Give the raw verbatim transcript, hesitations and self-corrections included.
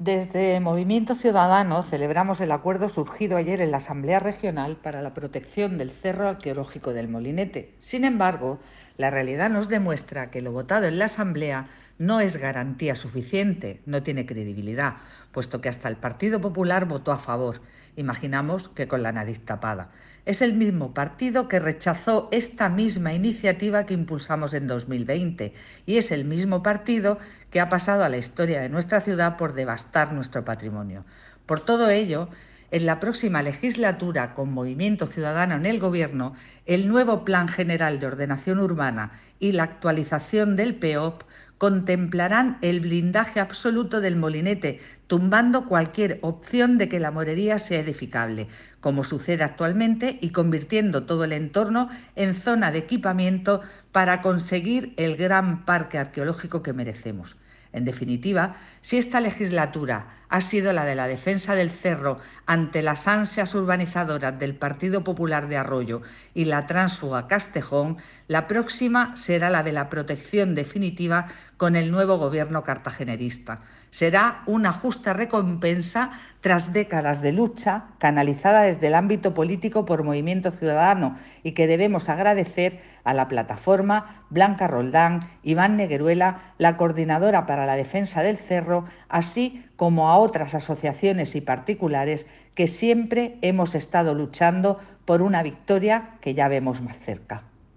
Desde Movimiento Ciudadano celebramos el acuerdo surgido ayer en la Asamblea Regional para la protección del Cerro Arqueológico del Molinete. Sin embargo, la realidad nos demuestra que lo votado en la Asamblea no es garantía suficiente, no tiene credibilidad, puesto que hasta el Partido Popular votó a favor. Imaginamos que con la nariz tapada. Es el mismo partido que rechazó esta misma iniciativa que impulsamos en dos mil veinte y es el mismo partido que ha pasado a la historia de nuestra ciudad por devastar nuestro patrimonio. Por todo ello, en la próxima legislatura, con Movimiento Ciudadano en el Gobierno, el nuevo Plan General de Ordenación Urbana y la actualización del P O P contemplarán el blindaje absoluto del Molinete, tumbando cualquier opción de que la morería sea edificable, como sucede actualmente, y convirtiendo todo el entorno en zona de equipamiento para conseguir el gran parque arqueológico que merecemos. En definitiva, si esta legislatura ha sido la de la defensa del cerro ante las ansias urbanizadoras del Partido Popular de Arroyo y la tránsfuga Castejón, la próxima será la de la protección definitiva con el nuevo gobierno cartagenerista. Será una justa recompensa tras décadas de lucha canalizada desde el ámbito político por Movimiento Ciudadano y que debemos agradecer a la plataforma Blanca Roldán, Iván Negueruela, la Coordinadora para la Defensa del Cerro, así como a otras asociaciones y particulares que siempre hemos estado luchando por una victoria que ya vemos más cerca.